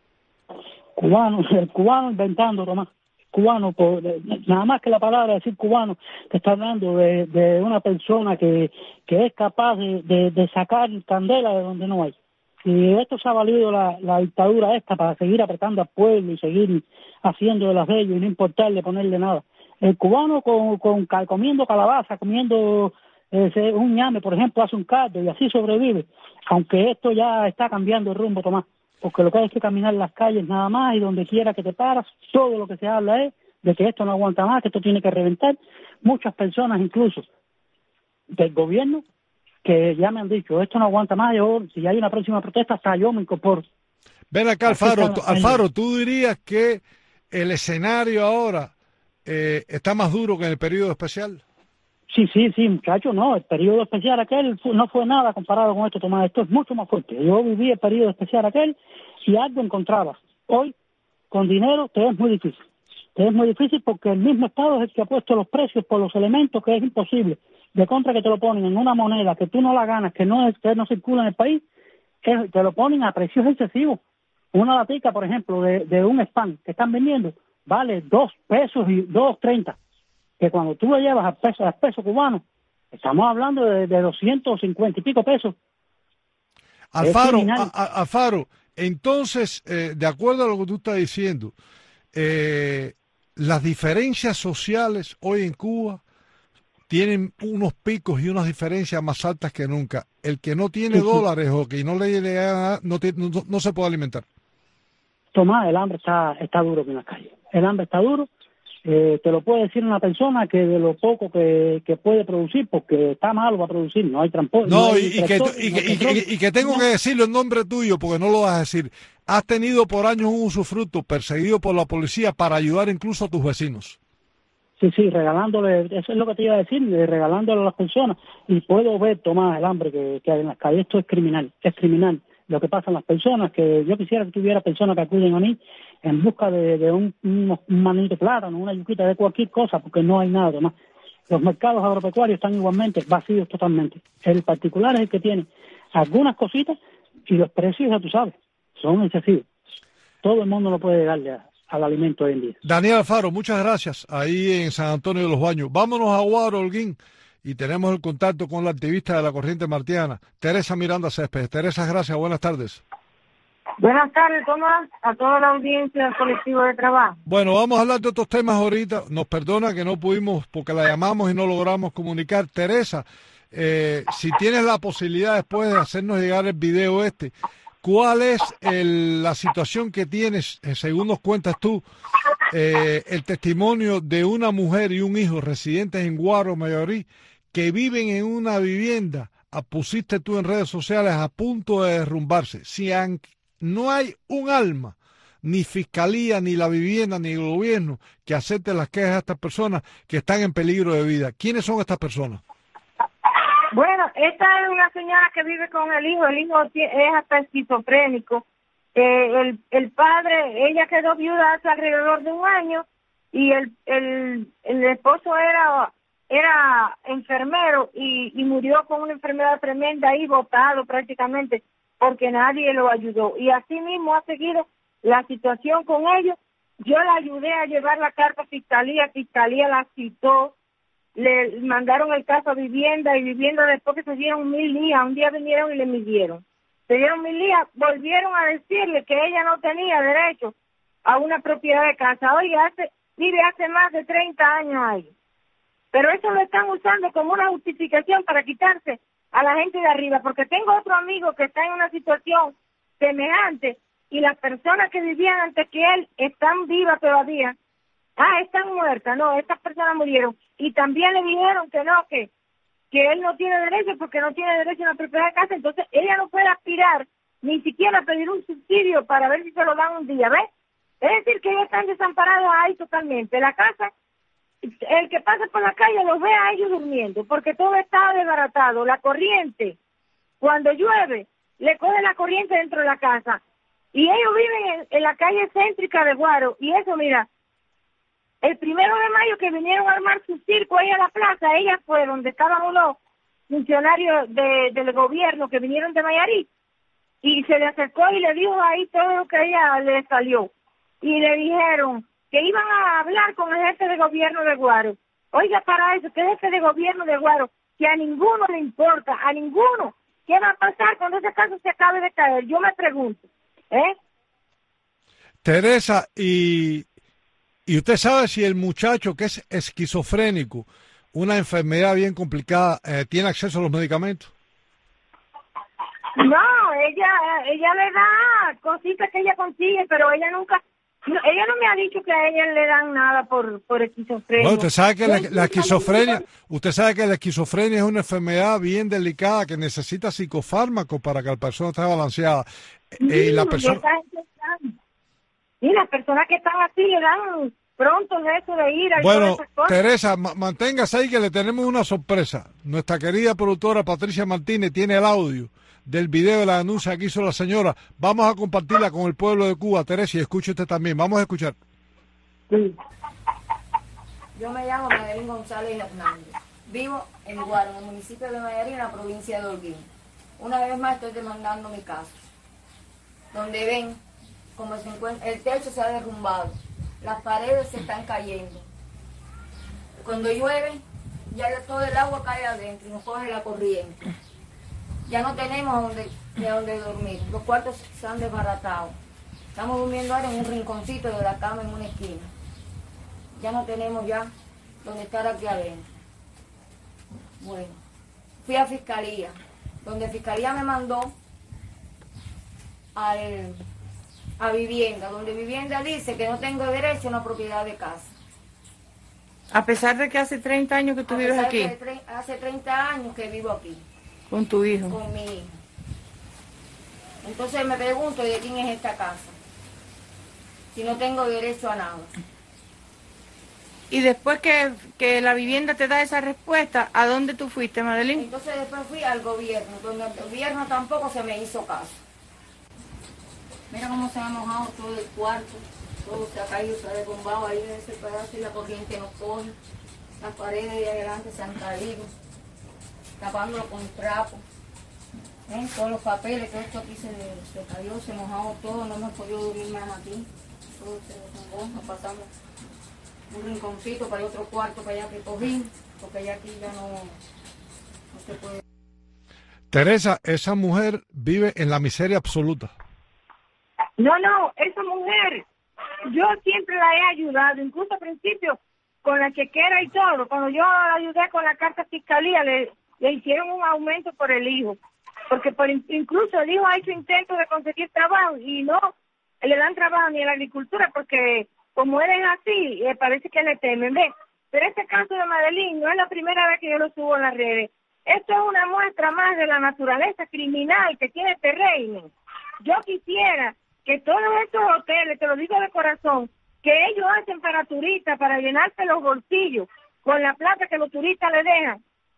El cubano inventando, Tomás. Cubano, nada más que la palabra decir cubano, te está hablando de una persona que es capaz de sacar candela de donde no hay. Y esto se ha valido la dictadura esta para seguir apretando al pueblo y seguir haciendo de las de ellos y no importarle ponerle nada. El cubano comiendo calabaza, comiendo un ñame, por ejemplo, hace un caldo y así sobrevive. Aunque esto ya está cambiando el rumbo, Tomás, porque lo que hay es que caminar las calles nada más y donde quiera que te paras, todo lo que se habla es de que esto no aguanta más, que esto tiene que reventar. Muchas personas, incluso del gobierno, que ya me han dicho, esto no aguanta más, si hay una próxima protesta, hasta yo me incorporo. Ven acá, Alfaro, ¿tú dirías que el escenario ahora está más duro que en el periodo especial? Sí, muchacho, no, el periodo especial aquel no fue nada comparado con esto, Tomás, esto es mucho más fuerte. Yo viví el periodo especial aquel y algo encontrabas. Hoy, con dinero, te es muy difícil. Te es muy difícil porque el mismo Estado es el que ha puesto los precios por los elementos que es imposible. De contra que te lo ponen en una moneda que tú no la ganas, que no circula en el país, te lo ponen a precios excesivos. Una latica, por ejemplo, de un spam que están vendiendo, vale 2 pesos y 2.30. Que cuando tú lo llevas al peso cubano, estamos hablando de 250 y pico pesos. Alfaro, entonces, de acuerdo a lo que tú estás diciendo, las diferencias sociales hoy en Cuba tienen unos picos y unas diferencias más altas que nunca. El que no tiene dólares o que no le llega no se puede alimentar. Tomás, el hambre está duro en la calle. El hambre está duro. Te lo puede decir una persona que de lo poco que puede producir, porque está malo para producir, no hay transporte. Y que tengo que decirlo en nombre tuyo, porque no lo vas a decir. Has tenido por años un usufructo perseguido por la policía para ayudar incluso a tus vecinos. Sí, regalándole, eso es lo que te iba a decir, regalándole a las personas. Y puedo ver, Tomás, el hambre que hay en las calles. Esto es criminal. Lo que pasa en las personas, que yo quisiera que tuviera personas que acuden a mí en busca de un manito de plátano, una yuquita, de cualquier cosa, porque no hay nada más. Los mercados agropecuarios están igualmente vacíos totalmente. El particular es el que tiene algunas cositas y los precios, ya tú sabes, son excesivos. Todo el mundo no puede darle al alimento hoy en día. Daniel Alfaro, muchas gracias, ahí en San Antonio de los Baños. Vámonos a Guaro, Holguín, y tenemos el contacto con la activista de la Corriente Martiana, Teresa Miranda Céspedes. Teresa, gracias, buenas tardes. Buenas tardes, Tomás, a toda la audiencia del colectivo de trabajo. Bueno, vamos a hablar de otros temas ahorita. Nos perdona que no pudimos, porque la llamamos y no logramos comunicar. Teresa, si tienes la posibilidad después de hacernos llegar el video ¿cuál es la situación que tienes, según nos cuentas tú, el testimonio de una mujer y un hijo residentes en Guaro, Mayarí, que viven en una vivienda, pusiste tú en redes sociales, a punto de derrumbarse? Si no hay un alma, ni fiscalía, ni la vivienda, ni el gobierno, que acepte las quejas de estas personas que están en peligro de vida. ¿Quiénes son estas personas? Bueno, esta es una señora que vive con el hijo es hasta esquizofrénico. El padre, ella quedó viuda hace alrededor de un año y el esposo era enfermero y murió con una enfermedad tremenda y botado prácticamente porque nadie lo ayudó. Y así mismo ha seguido la situación con ellos. Yo la ayudé a llevar la carta a fiscalía la citó, le mandaron el caso a vivienda y vivienda después que se dieron 1000 lías, un día vinieron y le midieron. Se dieron 1000 lías, volvieron a decirle que ella no tenía derecho a una propiedad de casa. Oye, vive hace más de 30 años ahí. Pero eso lo están usando como una justificación para quitarse a la gente de arriba, porque tengo otro amigo que está en una situación semejante y las personas que vivían antes que él están vivas todavía. Están muertas, no, estas personas murieron. Y también le dijeron que no, que él no tiene derecho porque no tiene derecho a una propiedad de casa, entonces ella no puede aspirar ni siquiera a pedir un subsidio para ver si se lo dan un día, ¿ves? Es decir, que ellos están desamparados ahí totalmente. La casa, el que pasa por la calle los ve a ellos durmiendo, porque todo está desbaratado. La corriente, cuando llueve, le coge la corriente dentro de la casa. Y ellos viven en la calle céntrica de Guaro, y eso, mira, el 1 de mayo que vinieron a armar su circo ahí a la plaza, ella fue donde estaban unos funcionarios del gobierno que vinieron de Mayarí, y se le acercó y le dijo ahí todo lo que a ella le salió. Y le dijeron que iban a hablar con el jefe de gobierno de Guaro. Oiga, para eso, que el jefe de gobierno de Guaro, que a ninguno le importa, a ninguno. ¿Qué va a pasar cuando ese caso se acabe de caer? Yo me pregunto. Teresa, y usted sabe si el muchacho que es esquizofrénico, una enfermedad bien complicada, tiene acceso a los medicamentos. No, ella le da cositas que ella consigue, pero ella no me ha dicho que a ella le dan nada por esquizofrenia. Bueno, usted sabe que la esquizofrenia es una enfermedad bien delicada que necesita psicofármacos para que la persona esté balanceada. Y las personas que están así le dan pronto eso de ira. Bueno, Teresa, manténgase ahí que le tenemos una sorpresa. Nuestra querida productora Patricia Martínez tiene el audio del video de la denuncia que hizo la señora. Vamos a compartirla con el pueblo de Cuba, Teresa, y escuche usted también. Vamos a escuchar. Sí. Yo me llamo Madeline González Hernández. Vivo en Guaro, en el municipio de Mayarí, en la provincia de Holguín. Una vez más estoy demandando mi caso. Donde ven, como se encuentra, el techo se ha derrumbado, las paredes se están cayendo. Cuando llueve, ya todo el agua cae adentro y nos coge la corriente. Ya no tenemos de dónde dormir, los cuartos se han desbaratado. Estamos durmiendo ahora en un rinconcito de la cama en una esquina. Ya no tenemos ya dónde estar aquí adentro. Bueno, fui a fiscalía, donde fiscalía me mandó a vivienda, donde vivienda dice que no tengo derecho a una propiedad de casa. A pesar de que hace 30 años que tú vives aquí. Hace 30 años que vivo aquí. ¿Con tu hijo? Con mi hijo. Entonces me pregunto, ¿de quién es esta casa? Si no tengo derecho a nada. Y después que la vivienda te da esa respuesta, ¿a dónde tú fuiste, Madeline? Entonces después fui al gobierno, donde el gobierno tampoco se me hizo caso. Mira cómo se ha mojado todo el cuarto, todo se ha caído, se ha derrumbado ahí en ese pedazo y la corriente nos coge. Las paredes de adelante se han caído, tapándolo con trapo. Todos los papeles, todo esto aquí se cayó, se mojado todo, no hemos podido dormir más aquí. Todo se derrumbó, nos pasamos un rinconcito para el otro cuarto para allá que cogí, porque ya aquí ya no se puede. Teresa, esa mujer vive en la miseria absoluta. No, esa mujer, yo siempre la he ayudado, incluso al principio con la chequera y todo. Cuando yo la ayudé con la carta fiscalía, le hicieron un aumento por el hijo, porque incluso el hijo ha hecho intentos de conseguir trabajo y no le dan trabajo ni en la agricultura, porque como él es así, parece que le temen, ¿ves? Pero este caso de Madeline no es la primera vez que yo lo subo en las redes. Esto es una muestra más de la naturaleza criminal que tiene este régimen. Yo quisiera que todos estos hoteles, te lo digo de corazón, que ellos hacen para turistas, para llenarse los bolsillos con la plata que los turistas le dejan,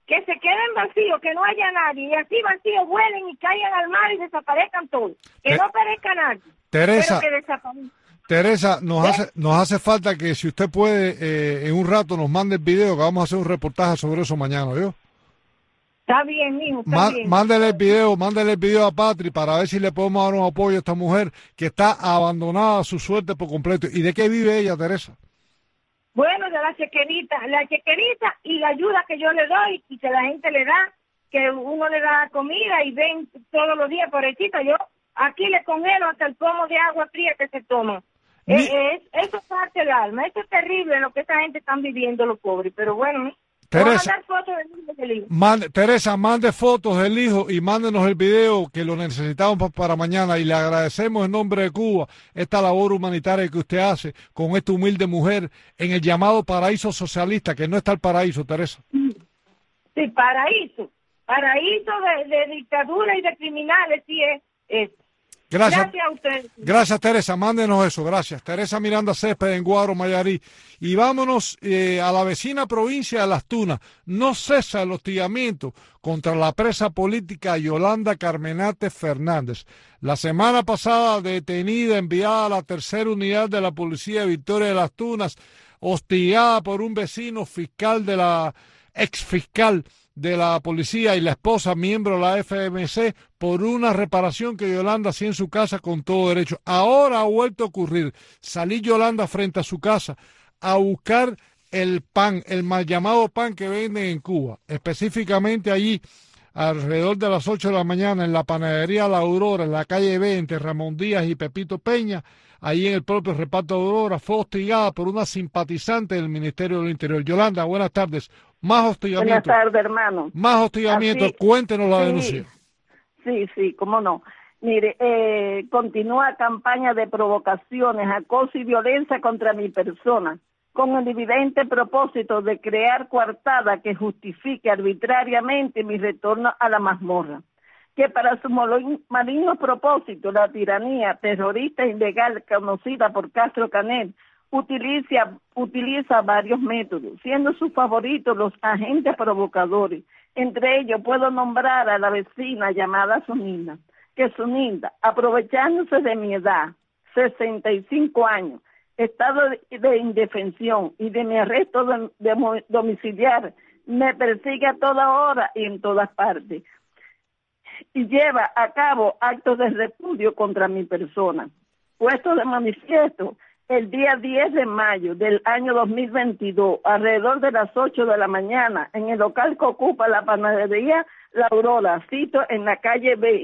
que se queden vacíos, que no haya nadie, y así vacíos vuelen y caigan al mar y desaparezcan todos, que no perezca nadie, Teresa, pero que desaparezcan. Teresa, nos hace falta que si usted puede, en un rato nos mande el video, que vamos a hacer un reportaje sobre eso mañana, ¿yo? Está bien, mijo, está bien. Mándele el video a Patri para ver si le podemos dar un apoyo a esta mujer que está abandonada a su suerte por completo. ¿Y de qué vive ella, Teresa? Bueno, de la chequerita y la ayuda que yo le doy y que la gente le da, que uno le da comida y ven todos los días, pobrecita, yo aquí le congelo hasta el pomo de agua fría que se toma. Eso parte el alma, eso es terrible lo que esta gente están viviendo los pobres, pero bueno, Teresa, mandar fotos del hijo. Teresa, mande fotos del hijo y mándenos el video que lo necesitamos para mañana y le agradecemos en nombre de Cuba esta labor humanitaria que usted hace con esta humilde mujer en el llamado paraíso socialista, que no está el paraíso, Teresa. Sí, paraíso de dictadura y de criminales, sí es. Gracias a ustedes. Gracias, Teresa. Mándenos eso. Gracias. Teresa Miranda Césped en Guaro, Mayarí. Y vámonos a la vecina provincia de Las Tunas. No cesa el hostigamiento contra la presa política Yolanda Carmenate Fernández. La semana pasada detenida, enviada a la tercera unidad de la policía de Victoria de Las Tunas, hostigada por un vecino fiscal de la exfiscal de la policía y la esposa, miembro de la FMC, por una reparación que Yolanda hacía en su casa con todo derecho. Ahora ha vuelto a ocurrir. Salí Yolanda frente a su casa a buscar el pan, el mal llamado pan que venden en Cuba, específicamente allí alrededor de las 8 de la mañana en la panadería La Aurora, en la calle B, entre Ramón Díaz y Pepito Peña, ahí en el propio reparto de Aurora, fue hostigada por una simpatizante del Ministerio del Interior. Yolanda, buenas tardes. Más hostigamiento. Buenas tardes, hermano. Más hostigamiento. Así, cuéntenos la denuncia. Sí, cómo no. Mire, continúa campaña de provocaciones, acoso y violencia contra mi persona, con el evidente propósito de crear coartada que justifique arbitrariamente mi retorno a la mazmorra, que para su maligno propósito, la tiranía terrorista e ilegal conocida por Castro Canel, utiliza varios métodos, siendo sus favoritos los agentes provocadores. Entre ellos puedo nombrar a la vecina llamada Sunilda, que Sunilda, aprovechándose de mi edad, 65 años, estado de indefensión y de mi arresto domiciliar, me persigue a toda hora y en todas partes, y lleva a cabo actos de repudio contra mi persona. Puesto de manifiesto el día 10 de mayo del año 2022, alrededor de las 8 de la mañana, en el local que ocupa la panadería La Aurora, cito en la calle B,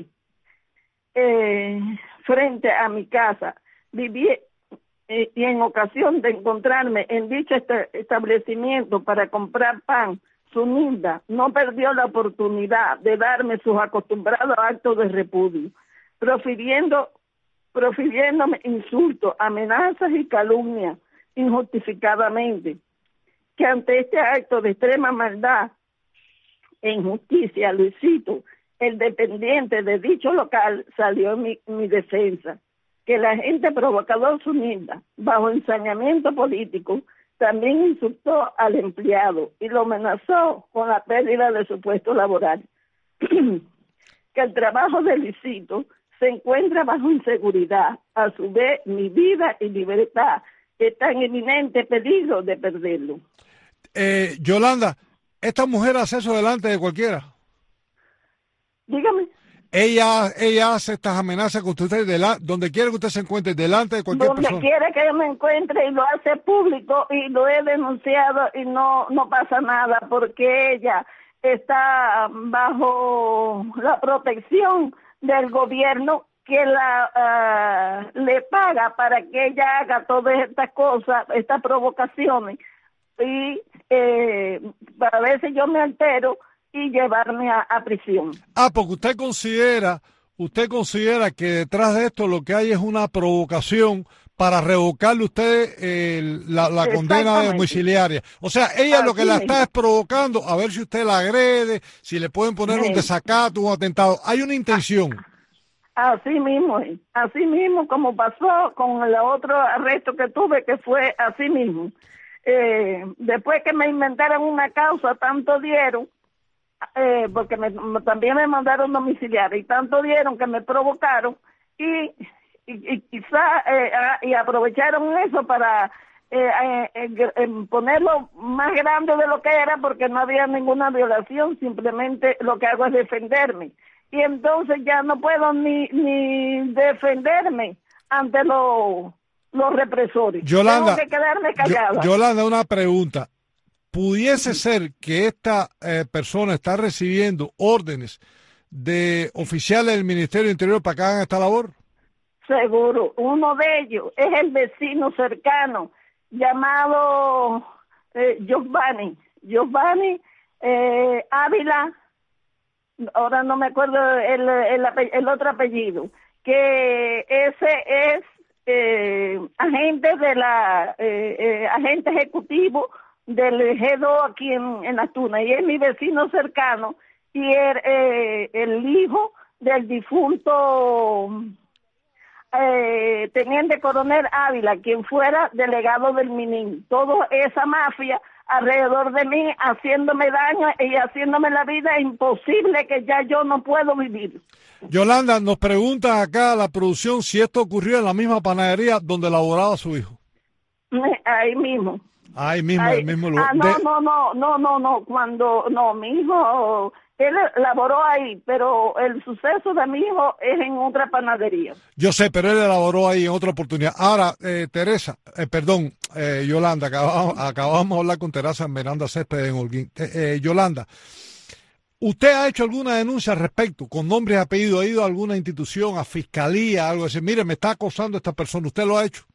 frente a mi casa. Viví y en ocasión de encontrarme en dicho establecimiento para comprar pan, Sunilda no perdió la oportunidad de darme sus acostumbrados actos de repudio, profiriéndome insultos, amenazas y calumnias injustificadamente, que ante este acto de extrema maldad e injusticia, Luisito, el dependiente de dicho local, salió en mi defensa, que la agente provocador Sunilda, bajo ensañamiento político, también insultó al empleado y lo amenazó con la pérdida de su puesto laboral, que el trabajo de Luisito se encuentra bajo inseguridad, a su vez mi vida y libertad está en inminente peligro de perderlo. Yolanda, ¿esta mujer hace eso delante de cualquiera? Dígame. Ella hace estas amenazas contra usted donde quiera que usted se encuentre, delante de cualquier persona. Donde quiera que yo me encuentre, y lo hace público y lo he denunciado y no pasa nada porque ella está bajo la protección del gobierno que le paga para que ella haga todas estas cosas, estas provocaciones, y a veces yo me altero y llevarme a prisión. Porque usted considera que detrás de esto lo que hay es una provocación para revocarle a usted la condena domiciliaria. O sea, ella lo que la está es provocando a ver si usted la agrede, si le pueden poner un desacato, un atentado. Hay una intención. Así mismo como pasó con el otro arresto que tuve, que fue así mismo. Después que me inventaron una causa, tanto dieron, porque también me mandaron domiciliaria y tanto dieron que me provocaron y quizá y aprovecharon eso para ponerlo más grande de lo que era, porque no había ninguna violación, simplemente lo que hago es defenderme. Y entonces ya no puedo ni defenderme ante los represores. Yolanda, tengo que quedarme callada. Yolanda, una pregunta. ¿Pudiese ser que esta persona está recibiendo órdenes de oficiales del Ministerio del Interior para que hagan esta labor? Seguro. Uno de ellos es el vecino cercano llamado Giovanni Ávila, ahora no me acuerdo el otro apellido, que ese es agente agente ejecutivo del G2 aquí en Las Tunas, y es mi vecino cercano y el hijo del difunto teniente coronel Ávila, quien fuera delegado del Minin. Toda esa mafia alrededor de mí haciéndome daño y haciéndome la vida imposible, que ya yo no puedo vivir. Yolanda, nos pregunta acá la producción si esto ocurrió en la misma panadería donde laboraba su hijo. Ahí mismo. Ahí mismo, en el mismo lugar. No, mi hijo, él laboró ahí, pero el suceso de mi hijo es en otra panadería. Yo sé, pero él laboró ahí en otra oportunidad. Ahora, Yolanda, acabamos de hablar con Teresa Miranda Céspedes en Holguín. Yolanda, ¿usted ha hecho alguna denuncia al respecto, con nombre y apellido? ¿Ha ido a alguna institución, a fiscalía, algo así? Mire, me está acosando esta persona. ¿Usted lo ha hecho?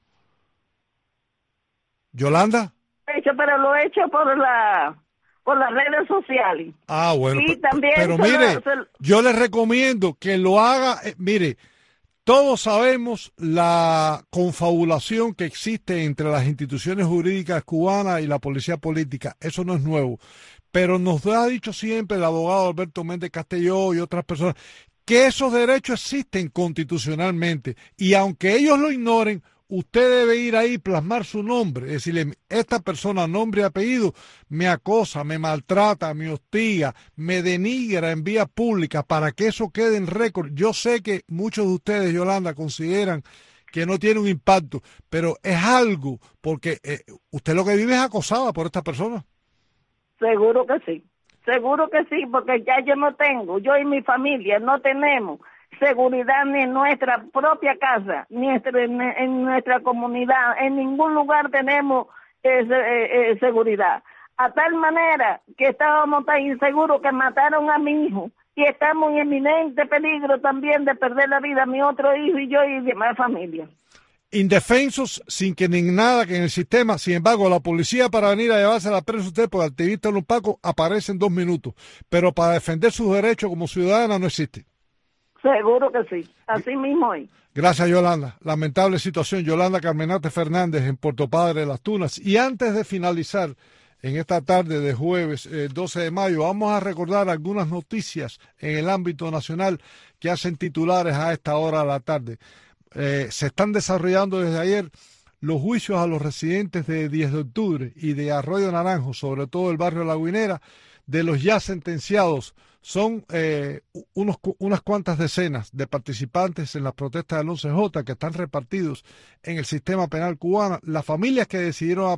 ¿Yolanda? Pero lo he hecho por las redes sociales. Ah, bueno, y también pero mire, yo le recomiendo que lo haga. Mire, todos sabemos la confabulación que existe entre las instituciones jurídicas cubanas y la policía política. Eso no es nuevo. Pero nos ha dicho siempre el abogado Alberto Méndez Castelló y otras personas que esos derechos existen constitucionalmente. Y aunque ellos lo ignoren, usted debe ir ahí y plasmar su nombre, decirle, esta persona, nombre y apellido, me acosa, me maltrata, me hostiga, me denigra en vía pública, para que eso quede en récord. Yo sé que muchos de ustedes, Yolanda, consideran que no tiene un impacto, pero es algo, porque usted lo que vive es acosada por esta persona. Seguro que sí, porque ya yo y mi familia no tenemos seguridad ni en nuestra propia casa, ni en nuestra comunidad, en ningún lugar tenemos seguridad. A tal manera que estábamos tan inseguros que mataron a mi hijo y estamos en eminente peligro también de perder la vida a mi otro hijo y yo y demás familia. Indefensos, sin que ni nada que en el sistema. Sin embargo, la policía, para venir a llevarse a la presa usted por activista en los pacos, aparece en 2 minutos, pero para defender sus derechos como ciudadana no existe. Seguro que sí, así mismo es. Gracias, Yolanda. Lamentable situación. Yolanda Carmenate Fernández en Puerto Padre de Las Tunas. Y antes de finalizar en esta tarde de jueves 12 de mayo, vamos a recordar algunas noticias en el ámbito nacional que hacen titulares a esta hora de la tarde. Se están desarrollando desde ayer los juicios a los residentes de 10 de octubre y de Arroyo Naranjo, sobre todo el barrio La Guinera. De los ya sentenciados, son unas cuantas decenas de participantes en las protestas del 11J que están repartidos en el sistema penal cubano. Las familias que decidieron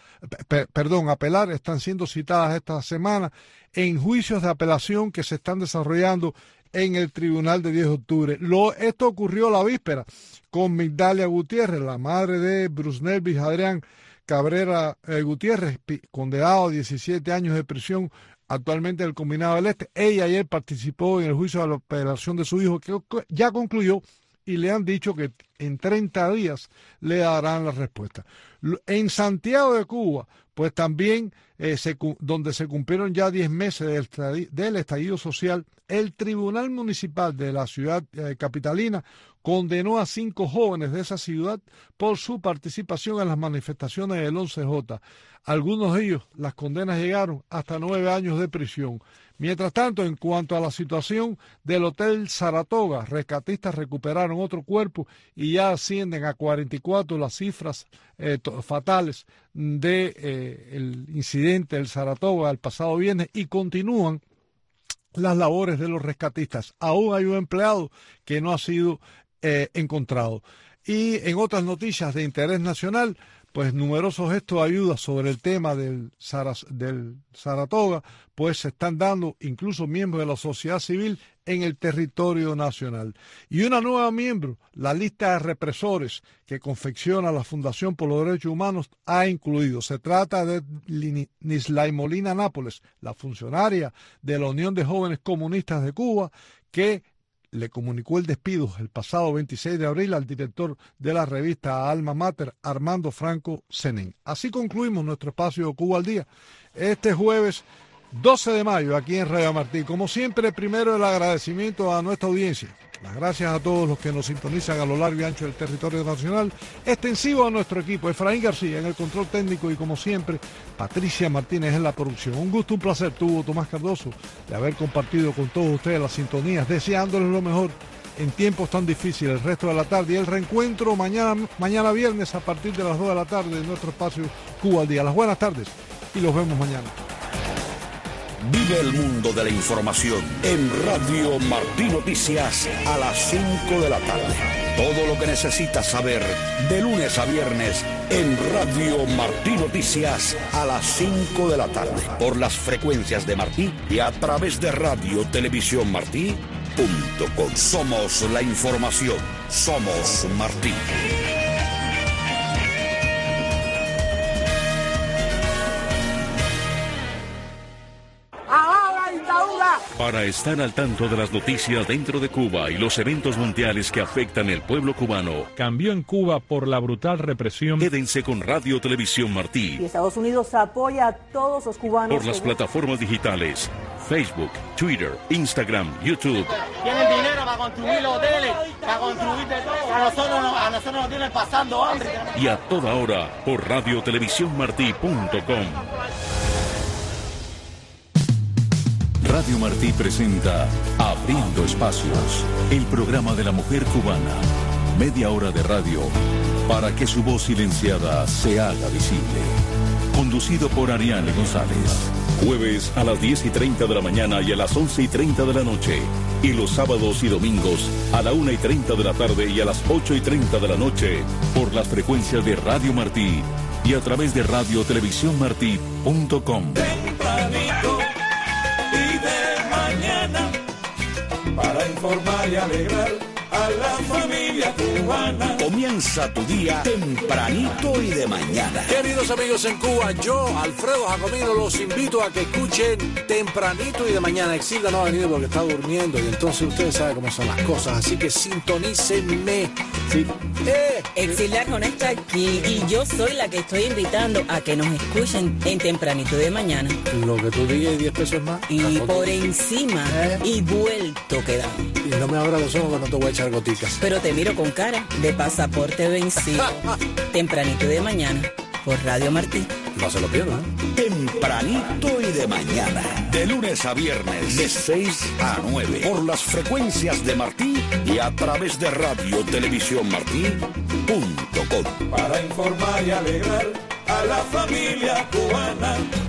apelar están siendo citadas esta semana en juicios de apelación que se están desarrollando en el tribunal de 10 de octubre. Esto ocurrió la víspera con Migdalia Gutiérrez, la madre de Bruce Nelvis Adrián Cabrera Gutiérrez, condenado a 17 años de prisión actualmente del Combinado del Este. Ella ayer participó en el juicio de la apelación de su hijo, que ya concluyó, y le han dicho que en 30 días le darán la respuesta. En Santiago de Cuba, pues también, donde se cumplieron ya 10 meses del estallido social, el Tribunal Municipal de la ciudad capitalina condenó a 5 jóvenes de esa ciudad por su participación en las manifestaciones del 11J. Algunos de ellos, las condenas llegaron hasta 9 años de prisión. Mientras tanto, en cuanto a la situación del Hotel Saratoga, rescatistas recuperaron otro cuerpo y ya ascienden a 44 las cifras fatales del incidente del Saratoga el pasado viernes, y continúan las labores de los rescatistas. Aún hay un empleado que no ha sido encontrado. Y en otras noticias de interés nacional, pues numerosos gestos de ayuda sobre el tema del Saratoga, pues se están dando incluso miembros de la sociedad civil en el territorio nacional. Y una nueva miembro, la lista de represores que confecciona la Fundación por los Derechos Humanos, ha incluido. Se trata de Nislay Molina Nápoles, la funcionaria de la Unión de Jóvenes Comunistas de Cuba, que le comunicó el despido el pasado 26 de abril al director de la revista Alma Mater, Armando Franco Senén. Así concluimos nuestro espacio Cuba al Día este jueves 12 de mayo aquí en Radio Martí. Como siempre, primero el agradecimiento a nuestra audiencia. Las gracias a todos los que nos sintonizan a lo largo y ancho del territorio nacional, extensivo a nuestro equipo, Efraín García en el control técnico y como siempre, Patricia Martínez en la producción. Un gusto, un placer tuvo Tomás Cardoso de haber compartido con todos ustedes las sintonías, deseándoles lo mejor en tiempos tan difíciles el resto de la tarde y el reencuentro mañana viernes a partir de las 2 de la tarde en nuestro espacio Cuba al Día. Las buenas tardes y los vemos mañana. Vive el mundo de la información en Radio Martí Noticias a las 5 de la tarde. Todo lo que necesitas saber de lunes a viernes en Radio Martí Noticias a las 5 de la tarde. Por las frecuencias de Martí y a través de Radio Televisión Martí.com. Somos la información. Somos Martí. Para estar al tanto de las noticias dentro de Cuba y los eventos mundiales que afectan el pueblo cubano, cambió en Cuba por la brutal represión. Quédense con Radio Televisión Martí. Y Estados Unidos apoya a todos los cubanos. Por las plataformas digitales, Facebook, Twitter, Instagram, YouTube. Tienen dinero para construir los hoteles, para construir de todo. A nosotros nos tienen pasando hambre. Y a toda hora por radiotelevisiónmartí.com. Radio Martí presenta Abriendo Espacios, el programa de la mujer cubana. Media hora de radio para que su voz silenciada se haga visible. Conducido por Ariane González. Jueves a las 10:30 de la mañana y a las 11:30 de la noche. Y los sábados y domingos a la 1:30 de la tarde y a las 8:30 de la noche por las frecuencias de Radio Martí y a través de radiotelevisiónmartí.com. Para informar y alegrar a la familia cubana. Comienza tu día tempranito y de mañana. Queridos amigos en Cuba, yo, Alfredo Jacomino, los invito a que escuchen tempranito y de mañana. Exilda no ha venido porque está durmiendo y entonces ustedes saben cómo son las cosas, así que sintonícenme. Sí. Exilda no está aquí y yo soy la que estoy invitando a que nos escuchen en tempranito de mañana. Lo que tú digas y 10 pesos más. Y por encima y vuelto quedado. Y no me abras los ojos que no te voy a echar goticas. Pero te miro con cara de pasaporte vencido. Tempranito de mañana por Radio Martí. No se lo pierdan. Tempranito y de mañana. De lunes a viernes. De 6 a 9. Por las frecuencias de Martí y a través de Radio Televisión Martí.com. Para informar y alegrar a la familia cubana.